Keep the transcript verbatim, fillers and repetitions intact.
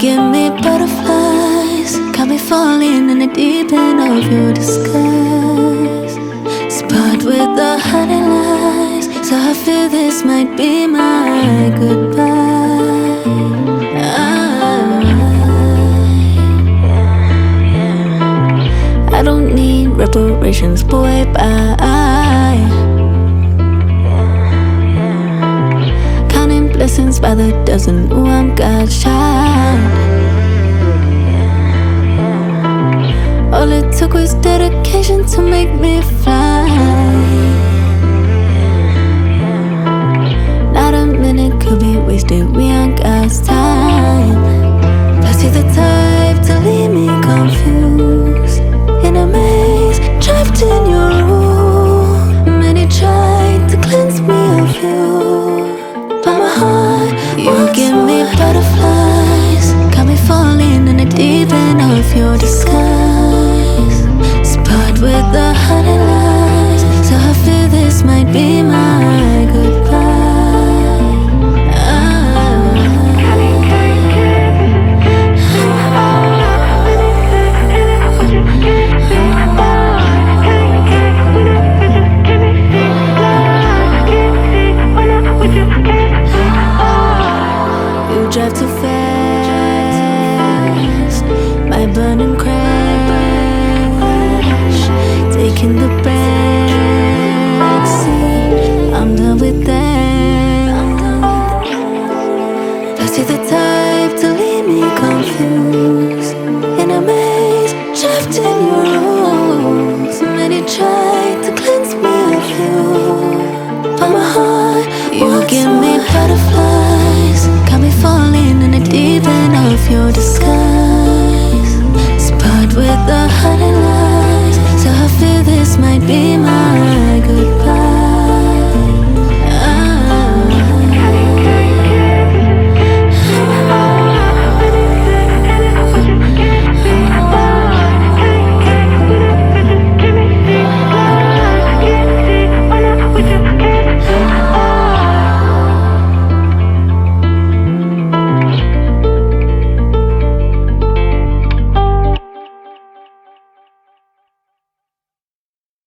give me butterflies, got me falling in the deep end of your disguise. Spot with the honey lies, so I feel this might be my goodbye. I, I don't need reparations, boy, bye. Counting blessings by the dozen, ooh, I'm God's child. All it took was dedication to make me fly. Not a minute could be wasted, we ain't God's time. Plus you're the type to leave me confused, in a maze, trapped in your room. Many tried to cleanse me of you, but my heart, you give me butterflies, got me falling in the deep end of your disguise. Spot with the honey lies, so I feel this might be my goodbye. You drive too fast, my burning crash, taking the back seat. I'm done with that. Plus you're the type to leave me confused, in a maze, trapped in your rules. Many tried to cleanse me of you, but my heart, you give me butterflies, got me falling in the deep end of your disguise. Spot with the honey lies, so I feel this might be my